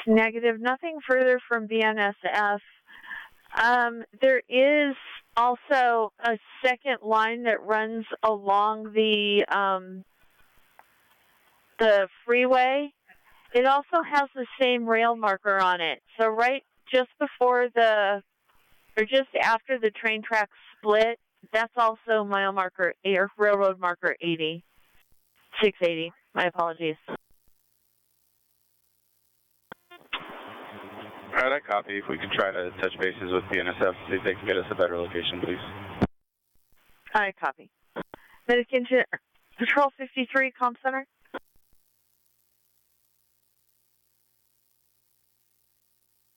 Negative. Nothing further from BNSF. There is also a second line that runs along the freeway. It also has the same rail marker on it. So right just before just after the train tracks split, that's also mile marker or railroad marker 80. 680. My apologies. All right, I copy. If we could try to touch bases with BNSF, see if they can get us a better location, please. I copy. Medic Engineer, Patrol 53, Comm Center.